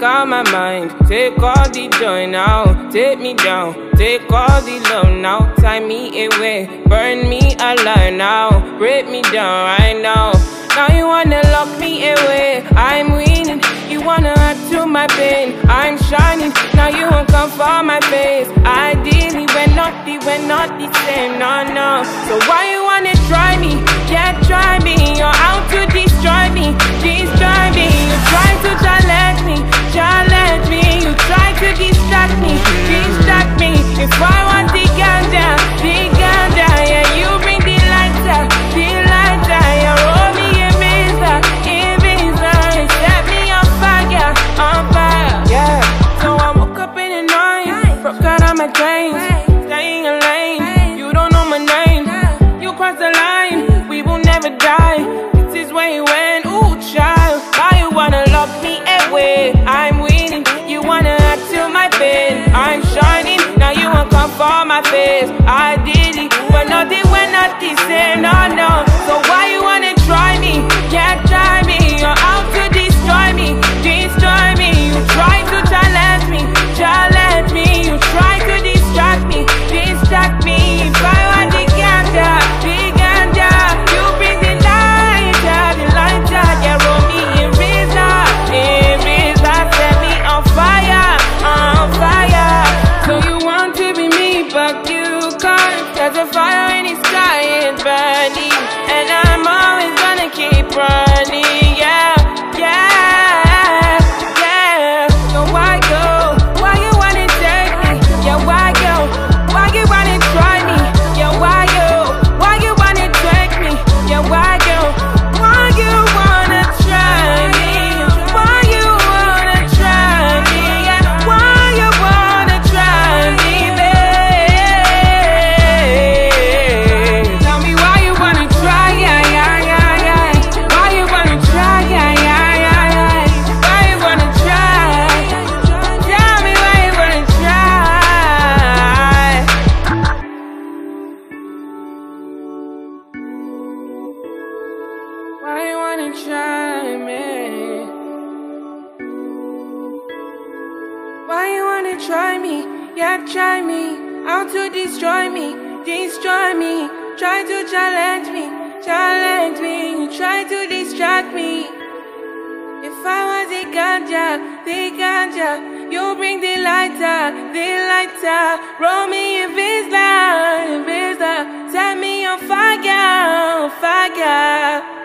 take all my mind, take all the joy now. Take me down, take all the love now. Tie me away, burn me alive now. Break me down right now. Now you wanna lock me away, I'm winning. You wanna add to my pain, I'm shining. Now you won't come for my face. Ideally, we're not the same, no, no. So why you wanna try me? Yeah, try me. You're out to destroy me, destroy me. You try to challenge me, challenge me. You try to distract me, distract me. If I want the ganja, yeah, you bring the lighter, yeah, roll me a visa, set me on fire, yeah. So I woke up in the night, broke out of my chains, staying in lane. You don't know my name, you cross the line, we will never die. This is where you went, ooh child. Why you wanna lock me away? I'm winning, you wanna add to my pain. I'm shining, now you won't come for my face. I did it, but nothing, we're not the same, no, no. So why you wanna try me? Yeah, try me. You're out to destroy me, destroy me. You try to challenge me, challenge me. You try to distract me, distract me. If I want the ganja, you bring the lighter, yeah, roll me in razor, set me on fire, So you want to be me, but you can't. There's a fire in the sky, it's burning, and I'm always gonna keep running, yeah. So why go? Why you wanna take me? Yeah, why go? Why you wanna try me? Yeah, why go? Why you wanna take me? Yeah, why go? Why you wanna try me? Why you wanna try me? Yeah, why you wanna try me, babe? Tell me why you wanna try, yeah. Why you wanna try, yeah. Why you wanna try? Tell me why you wanna try. Why you wanna try me? Why you wanna try me? Yeah, try me. Out to destroy me, destroy me. Try to challenge me, challenge me. You try to distract me. If I was the ganja, you bring the lighter, roll me a visa, set me on fire,